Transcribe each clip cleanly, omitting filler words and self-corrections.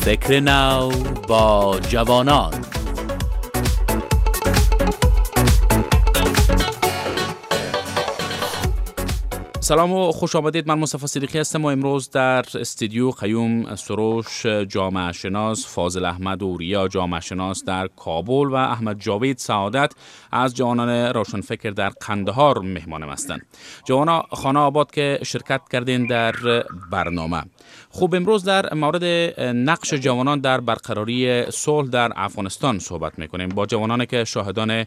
فکر نو با جوانان. سلام و خوش آمدید. من مصطفی صدیقی هستم و امروز در استودیو قیوم سروش جامعه شناس، فاضل احمد اوریا جامعه شناس در کابل و احمد جاوید سعادت از جوانان روشنفکر در قندهار مهمانم هستند. جوانا خانه آباد که شرکت کردین در برنامه. خب امروز در مورد نقش جوانان در برقراری صلح در افغانستان صحبت میکنیم با جوانانی که شاهدان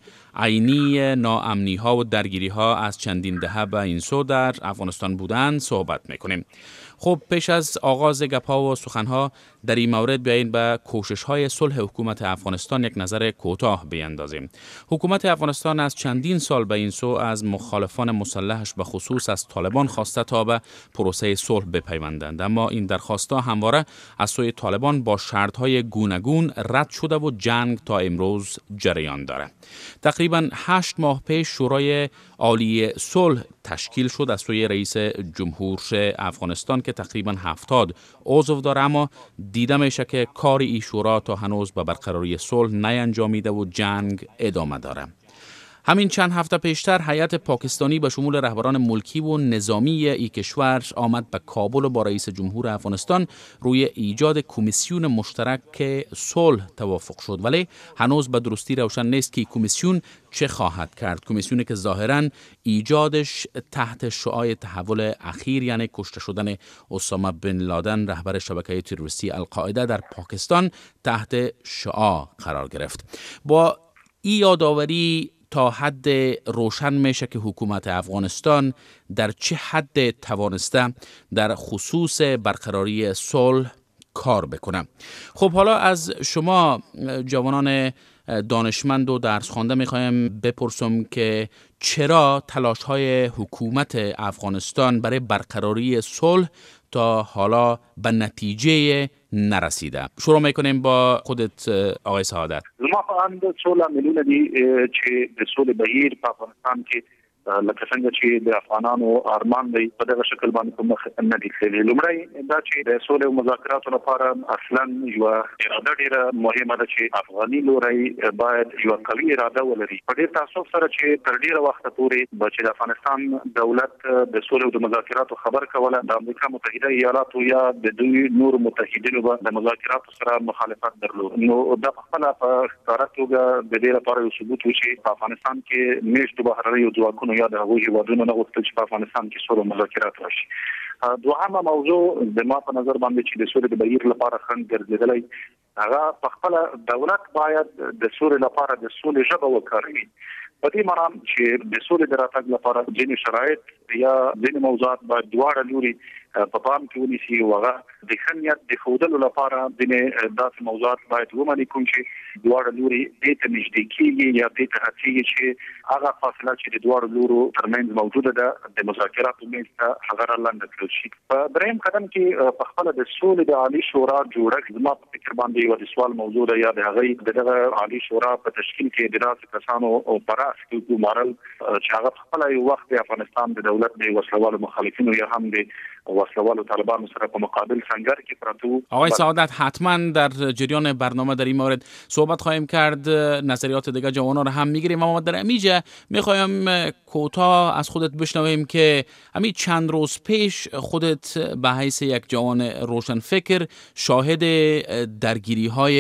عینی ناامنی ها و درگیری ها از چندین دهه به این سو در افغانستان بودن صحبت میکنیم. خب پیش از آغاز گپ‌ها و سخن‌ها در این مورد بیایید به کوشش‌های صلح حکومت افغانستان یک نظر کوتاه بیندازیم. حکومت افغانستان از چندین سال به این سو از مخالفان مسلحش به خصوص از طالبان خواسته تا به پروسه صلح بپیوندند، اما این درخواست‌ها همواره از سوی طالبان با شرط‌های گوناگون رد شده و جنگ تا امروز جریان داره. تقریباً 8 ماه پیش شورای عالی صلح تشکیل شد از سوی رئیس جمهور افغانستان که تقریباً 70 عضو داره، اما دیده میشه که کار این شورا تا هنوز به برقراری صلح نینجامیده و جنگ ادامه داره. همین چند هفته پیشتر هیئت پاکستانی به شمول رهبران ملکی و نظامی این کشور آمد به کابل و با رئیس جمهور افغانستان روی ایجاد کمیسیون مشترک صلح توافق شد، ولی هنوز به درستی روشن نیست که کمیسیون چه خواهد کرد. کمیسیونی که ظاهراً ایجادش تحت شعاع تحول اخیر، یعنی کشته شدن اسامه بن لادن رهبر شبکه تروریستی القاعده در پاکستان، تحت شعاع قرار گرفت. با این یادآوری تا حد روشن میشه که حکومت افغانستان در چه حد توانسته در خصوص برقراری صلح کار بکنه. خب حالا از شما جوانان دانشمند و درس خوانده میخوایم بپرسم که چرا تلاش‌های حکومت افغانستان برای برقراری صلح تا حالا به نتیجه نرسیده؟ شروع میکنیم با خودت آقای سعادت. زما په اند څوله ملیونه دي چې د سولې بهیر په افغانستان کې لکه څنګه چې د افغانانو ارمان دی په دغه شکل باندې په مخ نه دي تللی. لومړی دا چې د سولې او مذاکراتو لپاره اصلا یو اراده ډیره مهمه ده چې افغاني لوري باید یو قوي اراده ولري. په ډیر تاسو سره چې تر ډیره وخت پورې چې د افغانستان دولت د سولې او د مذاکراتو خبر کوله، د امریکا متحده ایالاتو یا د دوی نور متحدینو به د مذاکراتو سره مخالفت درلود. نو دا په خپل په ښکاره توګه د دې لپاره یو ثبوت و چې په افغانستان کې میشتو بهرنیو ځواکونو یا د هغوی هیوادونو نه غوښتل چې په افغانستان کې سوله مذاکرات وشي. دوهمه موضوع د ما په نظر باندې چې د سولې د بهیر لپاره خنډ ګرځېدلی، هغه په خپل دولت باید د سولې لپاره د سولې ژبه وکاروي. په دې معنی چې د سولې د راتګ لپاره ځینې شرایط یا ځینې موضوعات باید دواړه لوري په پام کې ونیسي او هغه د ښه نیت د ښودلو لپاره ځینې داسې موضوعات باید ومني کوم چې دواړه لوري دې ته نږدې کېږي یا دې ته هڅېږي چې هغه فاصله چې د دواړو لورو ترمنځ موجوده ده د مذاکراتو منځ ته هغه رالنډه کړل شي. په درېیم قدم کې په خپله د سولې د عالي شورا جوړښت زما په فکر باندې یوه د سوال موضوع ده، یا د هغې د دغه عالي شورا په تشکیل کې د داسې کسانو پراخ ګمارل چې هغه په خپله یو وخت د افغانستان د دولت د وسلوالو مخالفینو یا هم د وسلوالو طالبانو سره په مقابل سنگر کې پرتو. آقای سعادت، حتما در جریان برنامه در این مورد صحبت خواهیم کرد، نظریات دیگه جوانان رو هم میگیریم، اما در امیجه میخوایم کوتاه از خودت بشنویم که همین چند روز پیش خودت به حیث یک جوان روشنفکر شاهد درگیری های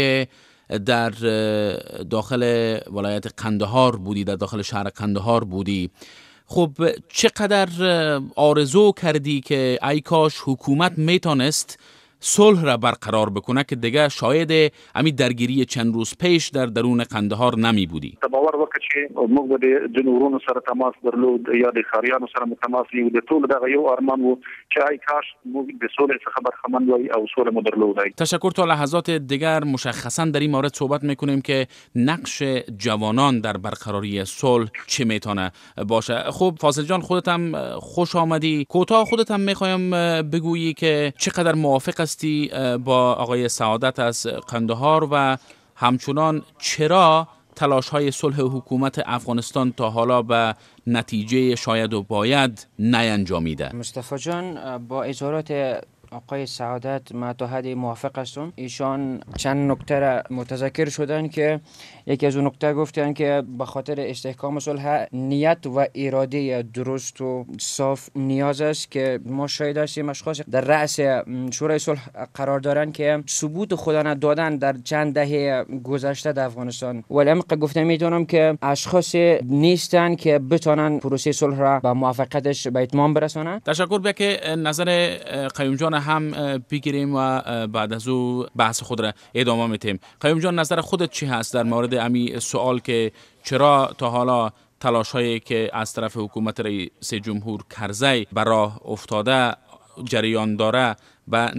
در داخل ولایت قندهار بودی، در داخل شهر قندهار بودی. خب چقدر آرزو کردی که ای کاش حکومت میتونست صلح را برقرار بکنه که دیگه شاید همین درگیری چند روز پیش در درون قندهار نمی بودی؟ باور وکړه چې موږ به د جنورونو سره تماس درلود یا د خاریانو سره تماس یو د ټول دغه یو ارمان وو چې ای کاش موږ د سولې څخه برخمن وای او سولې مو درلودای. تشکر. تا لحظات دیگر مشخصا در این مورد صحبت میکنیم که نقش جوانان در برقراری صلح چه میتونه باشه. خب فاضل جان، خودت هم خوش آمدی. کوتاه خودت هم میخوایم بگویی که چقدر موافق هستی با آقای سعادت از قندهار و همچنان چرا تلاش‌های صلح حکومت افغانستان تا حالا به نتیجه شاید و باید نینجامیده؟ مصطفی جان، با اظهارات آقای سعادت ما تا حدی موافق هستم. ایشان چند نکته را متذکر شدن که یکی از اون نکته گفتن که به خاطر استحکام صلح نیت و اراده درست و صاف نیاز است که ما شاهد هستیم اشخاص در رأس شورای صلح قرار دارن که ثبوت خودن دادن در چند دهه گذشته در افغانستان، ولی عمق گفته میتونم که اشخاص نیستن که بتونن پروسه صلح را به موافقتش به اتمام برسونن. تشکر. بیا که نظر قیوم جان هم بگیریم و بعد از او بحث خود را ادامه میتیم. قیوم جان، نظر خودت چی هست در مورد امی سوال که چرا تا حالا تلاش هایی که از طرف حکومت رئیس جمهور کرزی بر راه افتاده جریان داره و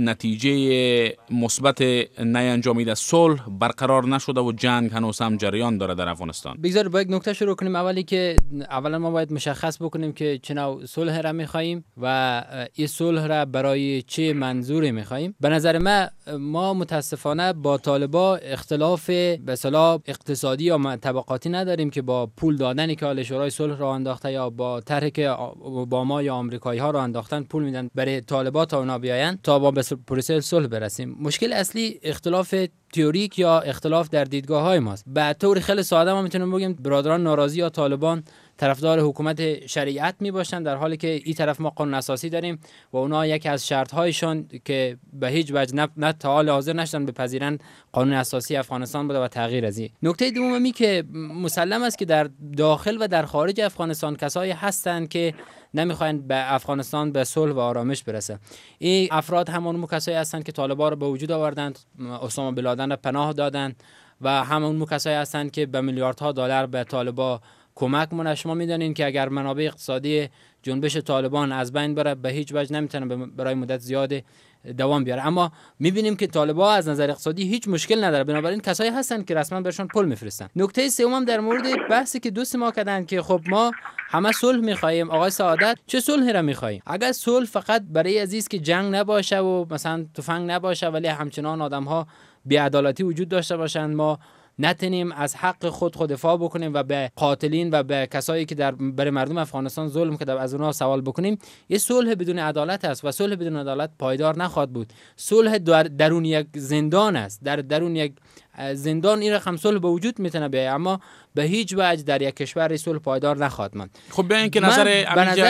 نتیجه مثبت نینجامید صلح برقرار نشده و جنگ هنوز هم جریان داره در افغانستان؟ بگذار با یک نکته شروع کنیم. اولا ما باید مشخص بکنیم که چه نوع صلح را می‌خوایم و این صلح را برای چه منظوری می‌خوایم. به نظر ما متاسفانه با طالبا اختلاف به اصطلاح اقتصادی یا طبقاتی نداریم که با پول دادنی که حال شورای صلح را انداخته یا با طرحی که اوباما یا آمریکایی‌ها را انداختن پول میدن برای طالبا تا اونا بیاین تا با پروسه صلح برسیم. مشکل اصلی اختلاف تئوریک یا اختلاف در دیدگاه‌های ماست. به طور خیلی ساده ما میتونیم بگیم برادران ناراضی یا طالبان طرفدار حکومت شریعت می باشند، در حالی که این طرف ما قانون اساسی داریم و اونا یکی از شرط‌هایشان که به هیچ وجه نه تا حال حاضر نشدن بپذیرن قانون اساسی افغانستان بوده و تغییر از این. نکته دومی که مسلم است که در داخل و در خارج افغانستان کسایی هستند که نمیخواین به افغانستان به صلح و آرامش برسه. این افراد همون کسایی هستند که طالبان رو به وجود آوردند، اسامه بن لادن را پناه دادند و همون کسایی هستند که به میلیاردها دلار به طالبان کمک مونه. شما میدونین که اگر منابع اقتصادی جنبش طالبان از بین بره به هیچ وجه نمیتونه برای مدت زیاد دوام بیاره، اما میبینیم که طالبان از نظر اقتصادی هیچ مشکل نداره، بنابراین کسایی هستن که رسما بهشون پول میفرستن. نکته سوم در مورد بحثی که دوست ما کردن که خب ما همه صلح میخوایم. آقای سعادت، چه صلحی را میخوایم؟ اگر صلح فقط برای عزیز که جنگ نباشه و مثلا تفنگ نباشه ولی همچنان آدم‌ها بی‌عدالتی وجود داشته باشند، ما نتونیم از حق خود دفاع بکنیم و به قاتلین و به کسایی که برای مردم افغانستان ظلم کرده از اونها سوال بکنیم، یه صلح بدون عدالت است و صلح بدون عدالت پایدار نخواهد بود. صلح درون یک زندان است، در درون یک زندان این رقم صلح به وجود میتونه بیاید، اما به هیچ وجه در یک کشور صلح پایدار نخواهد ماند. خب بیا اینکه نظر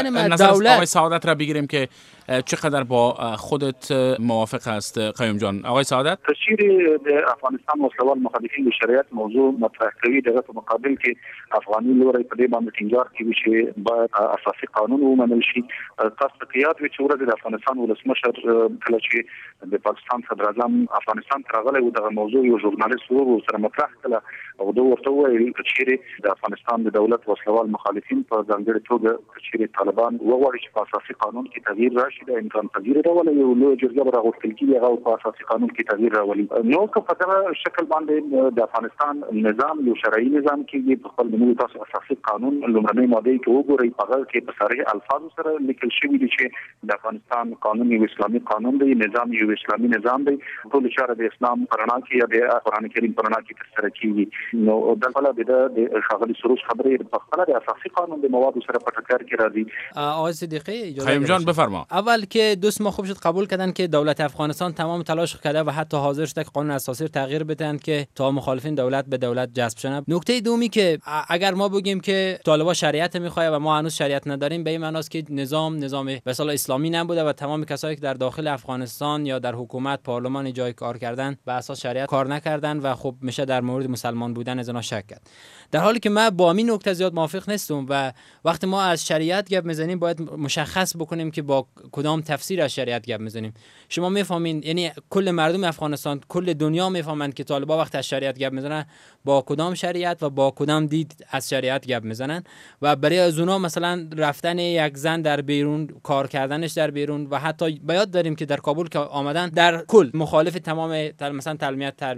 آقای سعادت را بگیریم که چقدر با خودت موافق است قیوم جان. آقای سعادت، تشکیل افغانستان و سوال مخالفین به شریعت موضوع مطرح کوي دغه په مقابل کې افغاني لوري په دې باندې ټینګار کوي چې باید اساسي قانون ومنل شي. تاسو ته یاد وي چې ورځ د افغانستان ولسمشر کله چې د پاکستان صدر اعظم افغانستان ته راغلی و دغه موضوع یو ژورنالیست ورو سره مطرح کړه او دوی ورته وویل چې د افغانستان د دولت وسلوال مخالفین په ځانګړي توګه چې طالبان وغواړي چې په اساسي قانون کې تغییر راشي د امکان پذیر راولي یو لوی جرګه به راغوښتل کېږي هغه په اساسي قانون کې تغییر راولي. نو که په دغه شکل باندې د افغانستان نظام یو شرعي نظام کې په خپل ملي تاسو اساسي قانون لومړنۍ ماده کې وګورئ، هغه کې په صریح الفاظو سره لیکل شوی دی چې د افغانستان قانون یو اسلامي قانون دی، نظام یو اسلامي نظام دی، ټول چاره د اسلام پرانا کې یا د قران کریم پرانا کې ترسره کیږي. نو دغه د ښاغلي سروش خبرې په خپل د اساسي قانون د موادو سره په ټکر کې راځي. آقای صدیقی اجازه قیوم جان بفرما. اول که دوست ما خوب شد قبول کردن که دولت افغانستان تمام تلاش کرده و حتی حاضر شده که قانون اساسی رو تغییر بدن که تا مخالفین دولت به دولت جذب شن. نکته دومی که اگر ما بگیم که طالبان شریعت میخواد و ما هنوز شریعت نداریم، به این معنی است که نظام به اصطلاح اسلامی نبوده و تمام کسایی که در داخل افغانستان یا در حکومت پارلمان جای کار کردن به اساس شریعت کار نکردن و خب میشه در مورد مسلمان بودن از اینا شک کرد. در حالی که من با این نکته زیاد موافق نیستم و وقتی ما از شریعت گپ میزنیم باید مشخص بکنیم که با کدام تفسیر از شریعت گپ میزنیم. شما میفهمین، یعنی کل مردم افغانستان، کل دنیا میفهمند که طالبان وقتی از شریعت گپ میزنن با کدام شریعت و با کدام دید از شریعت گپ میزنن و برای از اونها مثلا رفتن یک زن در بیرون، کار کردنش در بیرون و حتی بیاد داریم که در کابل که آمدن در کل مخالف تمام مثلا تعلیمات تربیت در مورد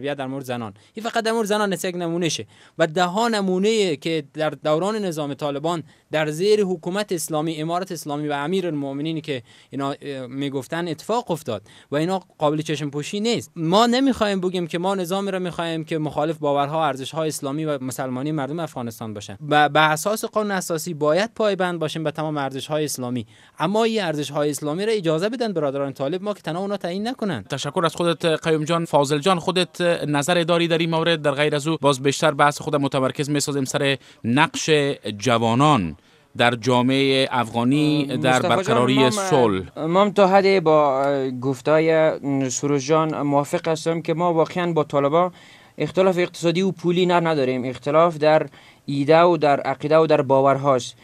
مورد زنان. این فقط در مورد زنان یک نمونه شه و ده ها نمونه که در دوران نظام طالبان در زیر حکومت اسلامی، امارت اسلامی و امیرالمومنین که اینا میگفتن اتفاق افتاد و اینا قابل چشم پوشی نیست. ما نمیخوایم بگیم که ما نظامی را میخوایم که مخالف باورها، ارزش‌های اسلامی و مسلمانی مردم افغانستان باشن. به اساس قانون اساسی باید پایبند باشیم به تمام ارزش‌های اسلامی، اما این ارزش‌های اسلامی را اجازه بدن برادران طالب ما که تنها اونا تعیین نکنن. تشکر از خودت قیوم جان. فاضل جان، خودت نظر داری در این مورد؟ در غیر از او باز بیشتر بحث خود متمرکز می‌سازیم سر نقش جوانان در جامعه افغانی در برقراری صلح. ما تا حدی با گفتای سروش جان موافق هستم که ما واقعا با طالبان اختلاف اقتصادی و پولی نداریم، اختلاف در ایده و در عقیده و در باورهاست.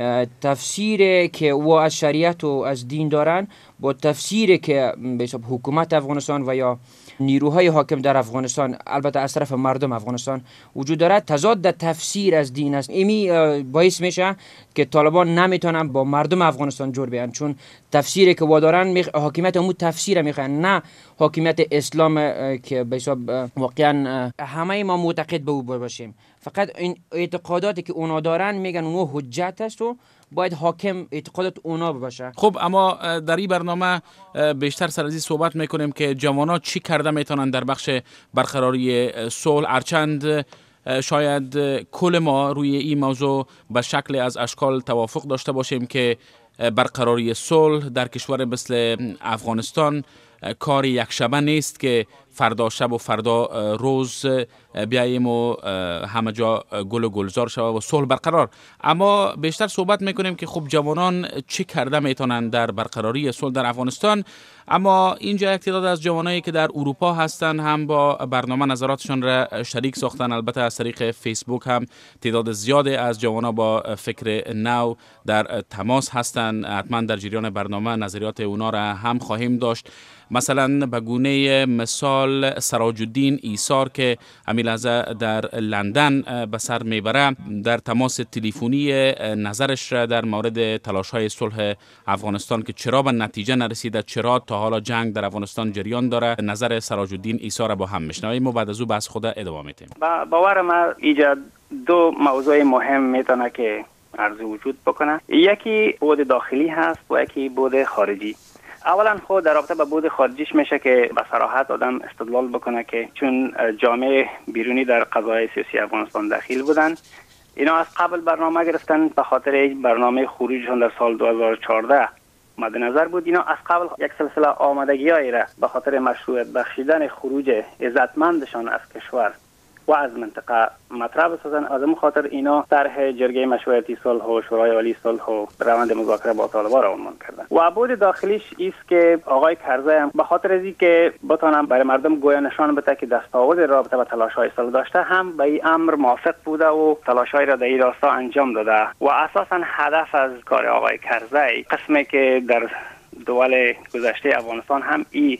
تفسیری که او از شریعت و از دین دارن با تفسیری که به حساب حکومت افغانستان و یا نیروهای حاکم در افغانستان، البته از طرف مردم افغانستان وجود دارد، تضاد در تفسیر از دین است. ایمی باعث میشه که طالبان نمیتونن با مردم افغانستان جور بیان، چون تفسیری که وادارن حاکمیت همون تفسیر میخوان، نه حاکمیت اسلام که به حساب واقعا همه ما معتقد به او باشیم. فقط این اعتقاداتی که اونا دارن میگن اونو حجت است و باید حاکم اعتقادات اونا باشه. خب اما در این برنامه بیشتر سر از این صحبت میکنیم که جوانان چی کرده میتونن در بخش برقراری صلح، هرچند شاید کل ما روی این موضوع به شکل از اشکال توافق داشته باشیم که برقراری صلح در کشور مثل افغانستان کار یک شبه نیست که فردا شب و فردا روز بیاییم و همه جا گل و گلزار شود و صلح برقرار. اما بیشتر صحبت میکنیم که خب جوانان چی کرده میتونن در برقراری صلح در افغانستان. اما اینجا یک تعداد از جوانایی که در اروپا هستن هم با برنامه نظراتشان را شریک ساختن. البته از طریق فیسبوک هم تعداد زیادی از جوانا با فکر نو در تماس هستن. حتما در جریان برنامه نظریات اونا را هم خواهیم داشت. مثلا به گونه مثال سراج الدین ایثار که همین لحظه در لندن به سر میبره، در تماس تلفنی نظرش را در مورد تلاش‌های صلح افغانستان که چرا به نتیجه نرسیده، چرا تا حالا جنگ در افغانستان جریان داره، نظر سراج الدین ایثار با هم میشنویم و بعد از او بحث خود ادامه میدیم. باور ما ایجاد دو موضوع مهم میتونه که عرض وجود بکنه. یکی بود داخلی هست و یکی بود خارجی. اولا خود در رابطه با بود خارجیش میشه که به صراحت آدم استدلال بکنه که چون جامعه بیرونی در قضایای سیاسی افغانستان دخیل بودن، اینا از قبل برنامه گرفتن به خاطر برنامه خروجشون در سال 2014 مد نظر بود. اینا از قبل یک سلسله آمادگی‌هایی را به خاطر مشروعیت بخشیدن خروج عزتمندشان از کشور و از منطقه مطرح بسازن. از اون خاطر اینا طرح جرگه مشورتی صلح و شورای عالی صلح و روند مذاکره با طالبان را عنوان کردن. و بود داخلیش است که آقای کرزی هم به خاطر از اینکه بتونم برای مردم گویا نشان بده که دستاورد رابطه با تلاش‌های صلح داشته، هم به این امر موافق بوده و تلاش‌های را در این راستا انجام داده. و اساساً هدف از کار آقای کرزی قسمی که در دول گذشته افغانستان هم این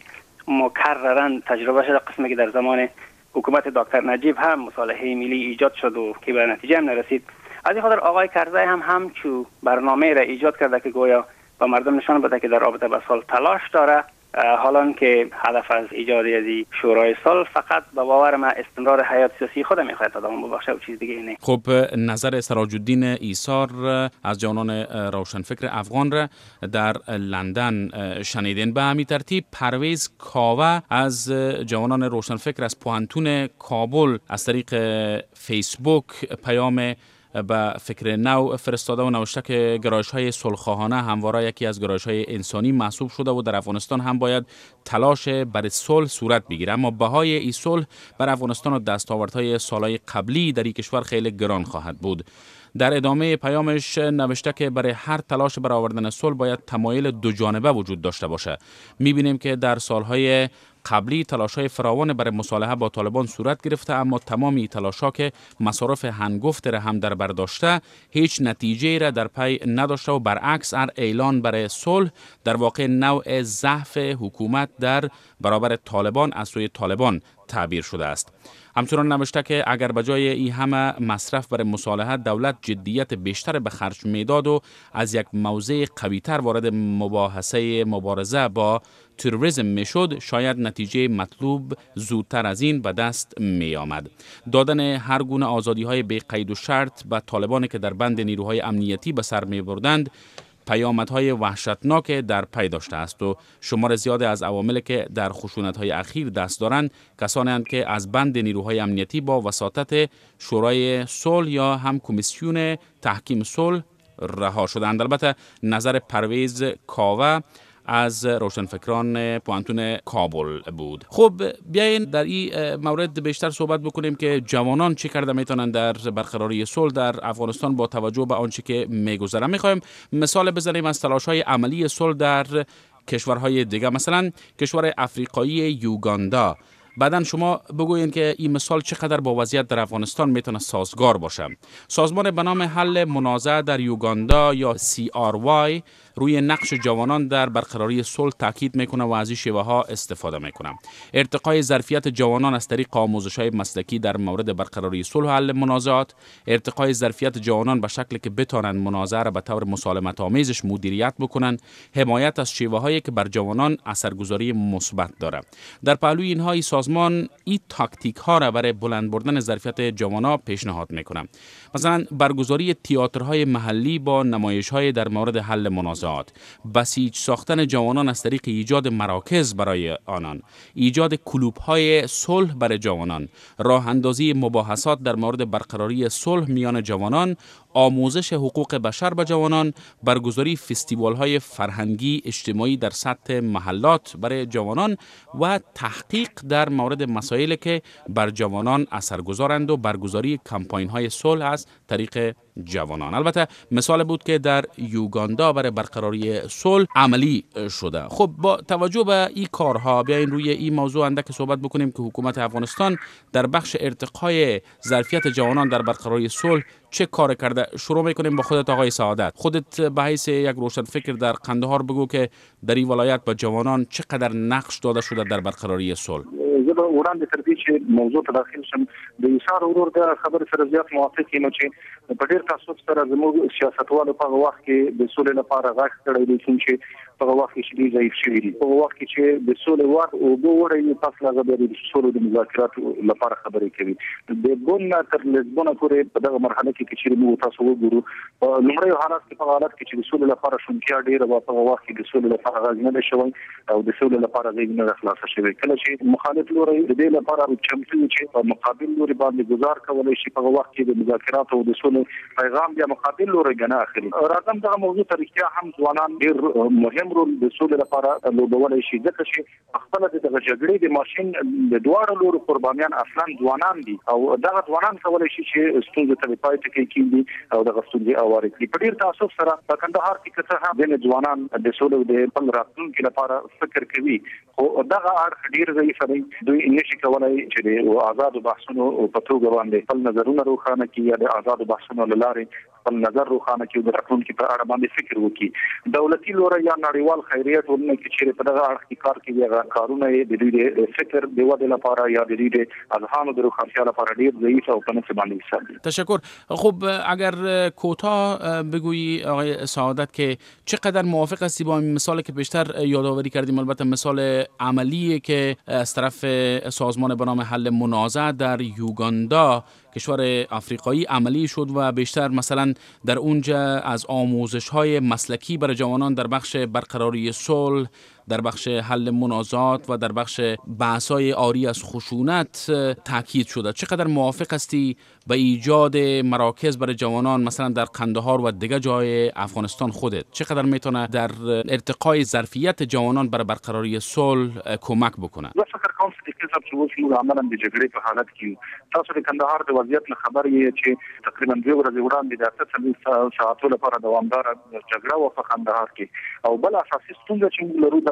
مکرراً تجربه شده، قسمی که در زمان حکومت دکتر نجیب هم مصالحه ملی ایجاد شد و که به نتیجه هم نرسید. از این خاطر آقای کرزی هم همچو برنامه را ایجاد کرده که گویا با مردم نشان بده که در رابطه با صلح تلاش داره، حالان که هدف از ایجاد از شورای صلح فقط به باور من استمرار حیات سیاسی خود میخواد ادامه ببخشه و چیز دیگه نه. خب نظر سراج الدین ایثار از جوانان روشنفکر افغان را در لندن شنیدین. به همین ترتیب پرویز کاوه از جوانان روشنفکر از پوهنتون کابل از طریق فیسبوک پیام به فکر نو فرستاده و نوشته که گرایش‌های صلح‌خواهانه همواره یکی از گرایش‌های انسانی محسوب شده و در افغانستان هم باید تلاش برای صلح صورت بگیره، اما بهای این صلح بر افغانستان و دستاوردهای سالهای قبلی در این کشور خیلی گران خواهد بود. در ادامه پیامش نوشته که برای هر تلاش برای آوردن صلح باید تمایل دو جانبه وجود داشته باشه. می‌بینیم که در سالهای قبلی تلاش‌های فراوان برای مصالحه با طالبان صورت گرفته، اما تمامی تلاش‌ها که مصارف هنگفت را هم در بر داشته هیچ نتیجه را در پی نداشته و برعکس هر اعلان برای صلح در واقع نوع ضعف حکومت در برابر طالبان از سوی طالبان تعبیر شده است. همچنان نوشته که اگر بجای این همه مصرف برای مصالحه دولت جدیت بیشتر به خرج میداد و از یک موضع قوی‌تر وارد مبارزه با تروریسم میشد، شاید نتیجه مطلوب زودتر از این به دست می آمد. دادن هر گونه آزادی‌های بی قید و شرط به طالبانی که در بند نیروهای امنیتی به سر می بردند پیامدهای وحشتناک در پی داشته است و شمار زیاد از عوامل که در خشونت‌های اخیر دست دارند کسانی هستند که از بند نیروهای امنیتی با وساطت شورای صلح یا هم کمیسیون تحکیم صلح رها شدند. البته نظر پرویز کاوه از روشنفکران پوانتون کابل بود. خب بیاین در این مورد بیشتر صحبت بکنیم که جوانان چه کرده میتونن در برقراری صلح در افغانستان با توجه به آنچه که میگذره. میخوایم مثال بزنیم از تلاش‌های عملی صلح در کشورهای دیگه، مثلا کشور افریقایی یوگاندا. بعدن شما بگوین که این مثال چقدر با وضعیت در افغانستان میتونه سازگار باشه. سازمان به نام حل منازعه در یوگاندا یا CRY روی نقش جوانان در برقراری صلح تاکید میکنه و از این شیوه ها استفاده میکنه. ارتقای ظرفیت جوانان از طریق آموزش‌های مسلکی در مورد برقراری صلح و حل منازعات، ارتقای ظرفیت جوانان به شکلی که بتونن منازعه را به طور مسالمت آمیزش مدیریت بکنن، حمایت از شیوه‌هایی که بر جوانان اثرگذاری مثبت داره. در پهلوی اینها سازمان این تاکتیک ها را برای بلند بردن ظرفیت جوانان پیشنهاد میکنه. مثلا برگزاری تئاترهای محلی با نمایش‌های در مورد حل منازعات، بسیج ساختن جوانان از طریق ایجاد مراکز برای آنان، ایجاد کلوب‌های صلح برای جوانان، راه اندازی مباحثات در مورد برقراری صلح میان جوانان، آموزش حقوق بشر به جوانان، برگزاری فستیوال‌های فرهنگی اجتماعی در سطح محلات برای جوانان و تحقیق در مورد مسائلی که بر جوانان اثرگذارند و برگزاری کمپاین‌های صلح از طریق جوانان. البته مثال بود که در یوگاندا برای برقراری صلح عملی شده. خب با توجه به این کارها بیاین روی این موضوع اندک صحبت بکنیم که حکومت افغانستان در بخش ارتقای ظرفیت جوانان در برقراری صلح چه کار کرده. شروع میکنیم با خودت آقای سعادت. خودت به حیث یک روشنفکر در قندهار بگو که در این ولایت به جوانان چقدر نقش داده شده در برقراری صلح. زه به وړاندې تر دې چې موضوع ته داخل شم د ایثار ورور د خبرې سره زیات موافق یم چې په ډېر تاسف سره زموږ سیاستوالو په هغه وخت کې د سولې لپاره غږ کړی دی چې په هغه وخت کې شدید ضعیف شوي دي. په هغه وخت کې چې د سولې وخت اوبه وړی تاسو هغه د سولې د مذاکراتو لپاره خبرې کوي. د بون تر لزبونه پورې په دغه مرحله کې چې موږ تاسو وګورو په لومړی حالت کې په حالت کې چې د سولې لپاره شونتیا ډېره و په هغه وخت کې د سولې لپاره غږ نه شوی او د سولې لپاره ځای نه خلاص شوی. کله چې مخالف لوري د دې لپاره چمتو چې په مقابل لوري باندې گزار کولای شي په وخت کې د مذاکرات او د سولې پیغام بیا مقابل لوري غنا اخلي. راځم دغه موضوع تاریخیا هم ځوانان ډېر مهم رول د سولې لپاره لوبولای شي ځکه چې خپل د جګړې د ماشين د دواړو لورو قربانیان اصلا ځوانان دي او دغه ځوانان کولای شي چې ستونزې ته پای ټکی کیږي او دغه ستونزې اوارې کړي. په ډېر تاسف سره په کندهار کې کته هم د ځوانان د سولې د خپل راتلونکي لپاره فکر کوي خو دغه اړخ ډېر ضعیف دی. دوی نشي کولای چې د آزاد بحثونو په توګه باندې خپل نظرونه روښانه کړي یا د آزاد بحثونو لاره خپل نظر روښانه کړي د راتلونکي په اړه باندې فکر وکړي. دولتي لوري یا نړیوال خیریه ټولنه کې چې په دغه اړخ کې کار کوي هغه کارونه د دوی د فکر د ودې لپاره یا د دوی د اذهانو د روښانتیا لپاره ډېر ضعیف او په نسبت باندې حساب دي. تشکر. خب اگر کوتاه بگویی آقای سعادت که چقدر موافق هستی با این مثالی که بیشتر یادآوری کردیم، البته مثال عملیه که از طرف سازمان به نام حل منازعه در یوگاندا کشور افریقایی عملی شد و بیشتر مثلا در اونجا از آموزش‌های مسلکی برای جوانان در بخش برقراری صلح، در بخش حل منازعات و در بخش بحث‌های عاری از خشونت تاکید شده. چقدر موافق هستی به ایجاد مراکز برای جوانان مثلا در قندهار و دیگر جای افغانستان خودت؟ چقدر میتونه در ارتقای ظرفیت جوانان برای برقراری صلح کمک بکنه؟ زه فکر کوم چې کله چې موږ عملاً د جګړې په حالت کې تاسو د کندهار د وضعیت خبر یې چې تقریبا 2 ورځې وړاندې د 8 ساعتونو لپاره دوامدار جګړه و په کندهار کې او بل اساسي ستونزه چې موږ لرو د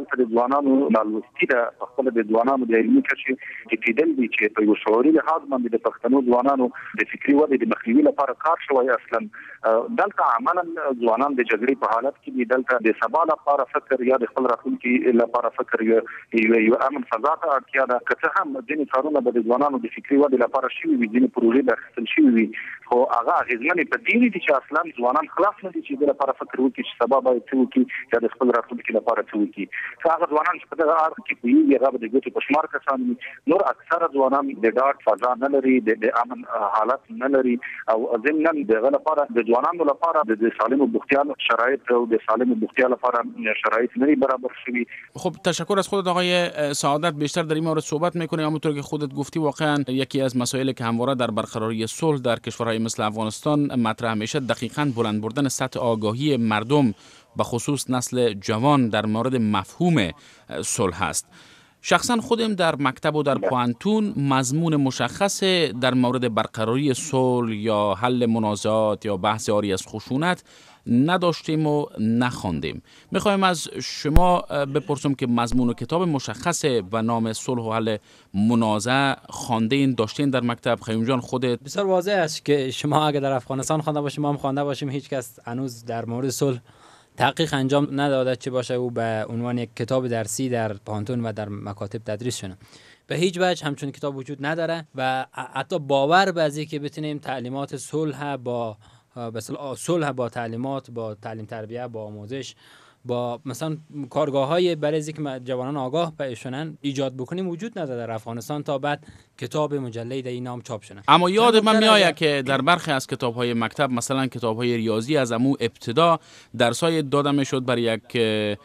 دلته د ځوانانو نالوستي ده په خپل د ځوانانو د علمي کچې ټیټېدل دي چې په یو شعوري لحاظ باندې د پښتنو ځوانانو د فکري ودې د مخنیوي لپاره کار شوی. اصلا دلته عملا ځوانان د جګړې په حالت کې دي، دلته د سبا لپاره فکر یا د خپل راتلونکي لپاره فکر یو امن فضا ته اړتیا ده. که څه هم ځینې کارونه به د ځوانانو د فکري ودې لپاره شوي وي، ځینې پروژې به اخیستل شوي وي، خو هغه اغېزمنې په دې دي چې اصلا ځوانان خلاص نه دي چې د لپاره فکر وکړي چې سبا باید څه وکړي یا د خپل راتلونکي لپاره څه وکړي. هغه ځوانان چې په دغه اړخ کې پوهېږي هغه به د ګوتې په شمار کسان وي. نور اکثره ځوانان د ډاډ فضا نه لري، د امن حالت نه لري، او ضمناً دغه لپاره د ځوانانو لپاره د سالمو بوختیا شرایط او د سالمو بوختیا لپاره شرایط نه برابر شوی. خب تشکر از خودت آقای سعادت. بیشتر در این مورد صحبت میکنیم. همونطور که خودت گفتی واقعا یکی از مسائلی که همواره در برقراری صلح در کشورهای مثل افغانستان مطرح میشه دقیقاً بلند بردن سطح آگاهی مردم به خصوص نسل جوان در مورد مفهوم صلح است. شخصا خودم در مکتب و در پوانتون مضمون مشخص در مورد برقراری صلح یا حل منازعات یا بحث عاری از خشونت نداشتیم و نخواندیم. میخوایم از شما بپرسم که مضمون کتاب مشخص و نام صلح و حل منازعه خواندین داشتین در مکتب؟ خیوم جان خودت؟ بسیار واضح است که شما اگه در افغانستان خوانده باشیم، ما هم خوانده باشیم، هیچ کس هنوز در مورد صلح تحقیق انجام نداده چه باشه او به عنوان یک کتاب درسی در پانتون و در مکاتب تدریس شده. به هیچ وجه همچون کتاب وجود نداره و حتی باور به از اینکه بتونیم تعلیمات صلح با صلح با تعلیمات، با تعلیم تربیت، با آموزش، با مثلا کارگاه‌های برای از اینکه جوانان آگاه بشن ایجاد بکنیم وجود نداره در افغانستان تا بعد کتاب مجله در این نام چاپ شده. اما یاد من میآید که در برخی از کتاب‌های مکتب مثلا کتاب‌های ریاضی از امو ابتدا درسای داده میشد برای یک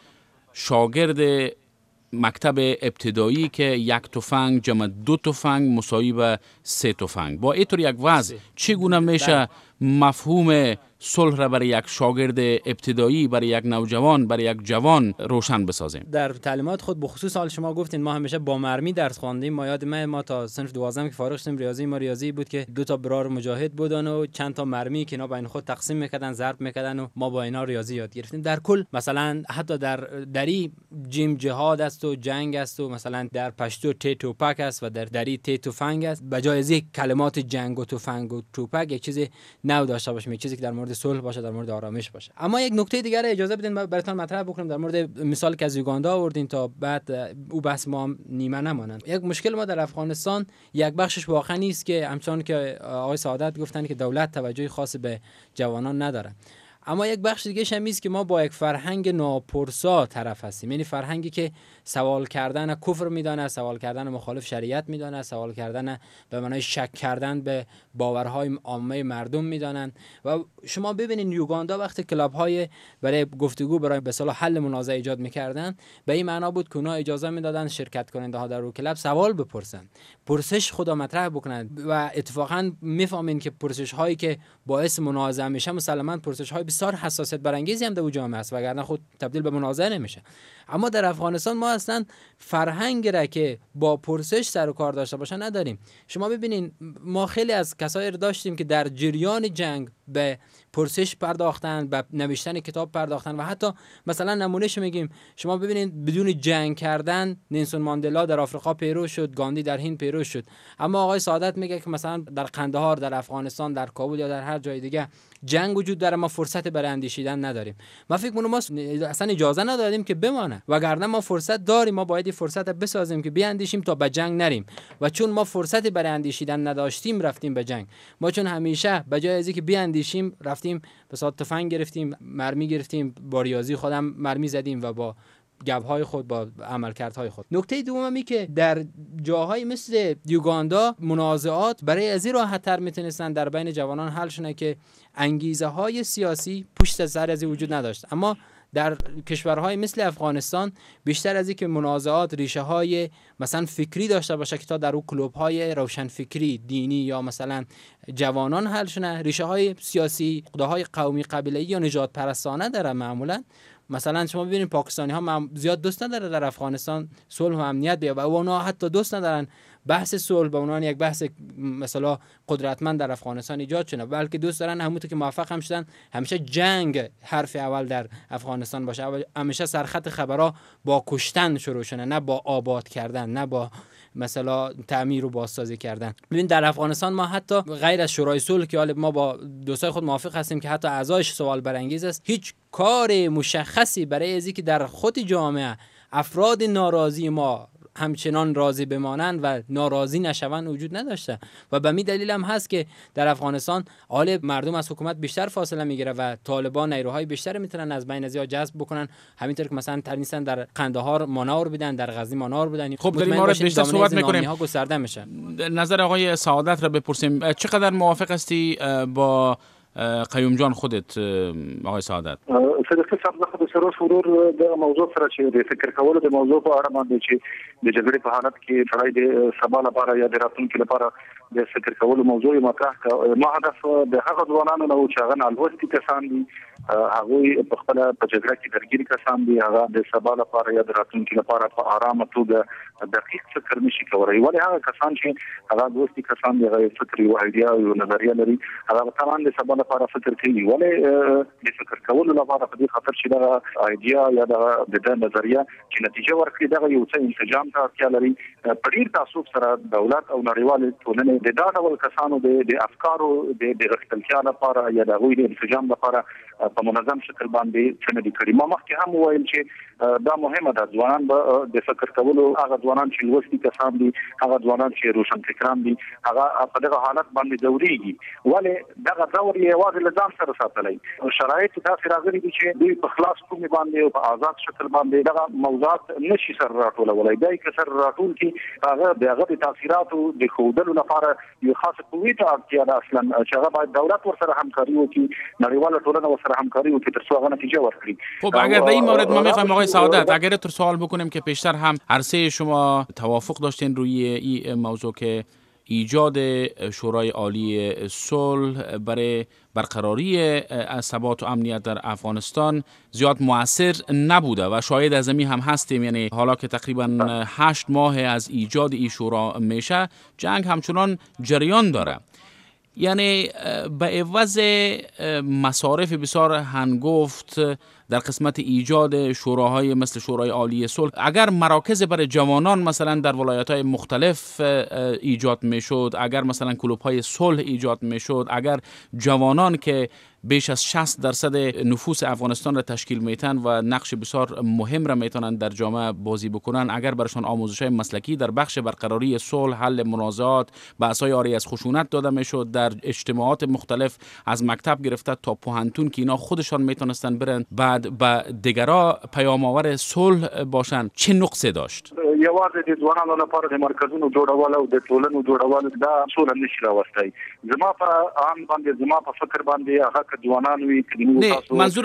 شاگرد مکتب ابتدایی که 1 تفنگ جمع 2 تفنگ مساوی به 3 تفنگ. با اینطور یک وضع چگونه میشه مفهوم صلح را برای یک شاگرد ابتدایی، برای یک نوجوان، برای یک جوان روشن بسازیم؟ در تعلیمات خود بخصوص حال شما گفتین ما همیشه با مرمی درس خواندیم. ما یاد ما تا صنف 12 که فارغ شدیم ریاضی ما ریاضی بود که 2 تا برار مجاهد بودن و چند تا مرمی که اینا بین خود تقسیم میکردن، ضرب میکردن و ما با اینا ریاضی یاد گرفتیم. در کل مثلا حتی دری جیم جهاد است و جنگ است و مثلا در پشتو تی توپک است و در دری تی تفنگ است. بجای از کلمات جنگ و تفنگ و توپک یک چیز نو داشته باشیم، یک چیزی که در مورد صلح باشه، در مورد آرامش باشه. اما یک نکته دیگر اجازه بدین براتون مطرح بکنم در مورد مثال که از یوگاندا آوردین تا بعد او بحث ما هم نیمه نمانند. یک مشکل ما در افغانستان یک بخشش واقعا نیست که همچنان که آقای سعادت گفتن که دولت توجه خاص به جوانان نداره، اما یک بخش دیگه هم است که ما با یک فرهنگ ناپرسا طرف هستیم. یعنی فرهنگی که سوال کردن کفر میدانه، سوال کردن مخالف شریعت میدانه، سوال کردن به معنای شک کردن به باورهای عامه مردم میدانن. و شما ببینید یوگاندا وقتی کلاب‌های برای گفتگو برای به اصطلاح حل منازعه ایجاد میکردن، به این معنا بود که اونا اجازه میدادن شرکت کننده ها در کلاب سوال بپرسن، پرسش خدا مطرح بکنن و اتفاقا میفهمین که پرسش هایی که باعث منازعه میشه مسلماً پرسش های بسیار حساسیت برانگیزی هم در جامعه است، وگرنه خود تبدیل به منازعه نمیشه. اما در افغانستان ما اصلا فرهنگ را که با پرسش سر و کار داشته باشه نداریم. شما ببینین ما خیلی از کسایی داشتیم که در جریان جنگ به پرسش پرداختن، به نوشتن کتاب پرداختن و حتی مثلا نمونهش میگیم شما ببینید بدون جنگ کردن نلسون ماندلا در آفریقا پیروز شد، گاندی در هند پیروز شد. اما آقای سعادت میگه که مثلا در قندهار، در افغانستان، در کابل یا در هر جای دیگه جنگ وجود داره، ما فرصت برای اندیشیدن نداریم. ما فکر کنم ما اصلا اجازه ندادیم که بمانه، وگرنه ما فرصت داریم، ما باید فرصت بسازیم که بیاندیشیم تا به جنگ نریم. و چون ما فرصت برای اندیشیدن نداشتیم رفتیم به جنگ. ما چون همیشه به جای از اینکه بیاندیشیم رفتیم به صورت تفنگ گرفتیم، مرمی گرفتیم، با ریاضی خودم مرمی زدیم و با گب‌های خود، با عملکردهای خود. نکته دومی که در جاهای مثل یوگاندا منازعات برای از این راحت‌تر میتونستن در بین جوانان حل شونه که انگیزه‌های سیاسی پشت سر از وجود نداشت. اما در کشورهای مثل افغانستان بیشتر از اینکه منازعات ریشه های مثلا فکری داشته باشه که تا در اون کلوب های روشن فکری دینی یا مثلا جوانان حل شونه، ریشه های سیاسی، عقده‌های قومی قبیله‌ای یا نژاد پرستانه داره. معمولا مثلا شما ببینید پاکستانی ها زیاد دوست نداره در افغانستان صلح و امنیت بیاد و اونا حتی دوست ندارن بحث صلح به عنوان یک بحث مثلا قدرتمند در افغانستان ایجاد شده، بلکه دوست دارن همونطور که موفق هم شدن همیشه جنگ حرف اول در افغانستان باشه، همیشه سرخط خبرها با کشتن شروع شده، نه با آباد کردن، نه با مثلا تعمیر و بازسازی کردن. ببین در افغانستان ما حتی غیر از شورای صلح که حالا ما با دوستای خود موافق هستیم که حتی اعضایش سوال برانگیز است، هیچ کار مشخصی برای ازی که در خود جامعه افراد ناراضی ما همچنان راضی بمانند و ناراضی نشوند وجود نداشته و به می دلیل هم هست که در افغانستان حال مردم از حکومت بیشتر فاصله میگیره و طالبان نیروهای بیشتری میتونن از بین ازیا جذب بکنن، همینطور که مثلا تنیسن در قندهار مانور بدن، در غزنی مانور بدن. خب در این مورد بیشتر صحبت میکنیم. گسترده میشه. نظر آقای سعادت را بپرسیم، چقدر موافق هستی با قیوم جان خودت آقای سعادت؟ صدقه صاحب خو سره شروع د موضوع سره چې د فکر کولو د موضوع په اړه باندې چې د جګړې په حالت کې سړی د سبا لپاره یا د راتلونکي لپاره د فکر کولو موضوع مطرح کړ. ما هدف د هغه ځوانانو نو چې هغه نالوستي کسان دي، هغه په خپل په جګړه کې درګیر کسان دي، هغه د سبا لپاره یا د راتلونکي لپاره په آرامه توګه دقیق فکر نشي کولای. ولې هغه کسان چې هغه دوستي کسان دي، هغه فکر او ایډیا او نظریه لري، هغه تمام د سبا لپاره فکر کوي. ولې د فکر کولو لپاره په دې خاطر چې دا ایډیا یا د نظریه چې نتیجه ورکړي دا یو څه انسجام ته اړتیا لري. په ډیر تعصب سره دولت او نړیوال ټولنې د دا ډول کسانو د افکارو د غښتلتیا لپاره یا د غوړي د انسجام لپاره په منظم شکل باندې څه نه دي کړی. ما مخکې هم وویل چې دا مهمه ده ځوانان به د فکر کولو، هغه ځوانان چې لوستي کسان دي، هغه ځوانان چې روشنفکران دي، هغه په دغه حالت باندې دوريږي. ولې دغه دور یې یوازې له ځان سره ساتلی، شرایط داسې راغلي دي چې دوی په خلاص کومې باندې او په آزاد شکل باندې دغه موضوعات نشي سره راټولولی. دا یې که سره راټول کړي هغه د هغه د تاثیراتو د ښودلو لپاره یو خاصه قوې ته اړتیا ده اصلا چې هغه باید دولت ورسره همکاري وکړي، نړیواله ټولنه ورسره همکاری وکړي تر څو هغه نتیجه ورکړي. خب اگر در این مورد ما میخوایم آقای سعادت اگر تو سوال بکنیم که پیشتر هم عرصه شما توافق داشتین روی این موضوع که ایجاد شورای عالی صلح برای برقراری ثبات و امنیت در افغانستان زیاد مؤثر نبوده و شاید از این هم هستیم، یعنی حالا که تقریبا 8 ماه از ایجاد این شورا میشه جنگ همچنان جریان داره، یعنی به عوض مصارف بسیار هنگفت در قسمت ایجاد شوراهای مثل شورای عالی صلح، اگر مراکز برای جوانان مثلا در ولایت‌های مختلف ایجاد میشد، اگر مثلا کلوب‌های صلح ایجاد میشد، اگر جوانان که بیش از 60% نفوس افغانستان را تشکیل میتن و نقش بسیار مهم را میتونن در جامعه بازی بکنن، اگر برشان آموزش‌های مسلکی در بخش برقراری صلح، حل منازعات، بحث‌های عاری از خشونت داده میشد، در اجتماعات مختلف از مکتب گرفته تا پوهنتون که اینا خودشان میتونستن برن بعد به دیگرا پیام آور صلح باشن، چه نقصی داشت؟ یوازې د ځوانانو لپاره د مرکزونو جوړول او د ټولنو جوړول دا سوله نشي راوستای. زما په عام باندې، زما په فکر باندې هغه که ځوانان وي نه، منظور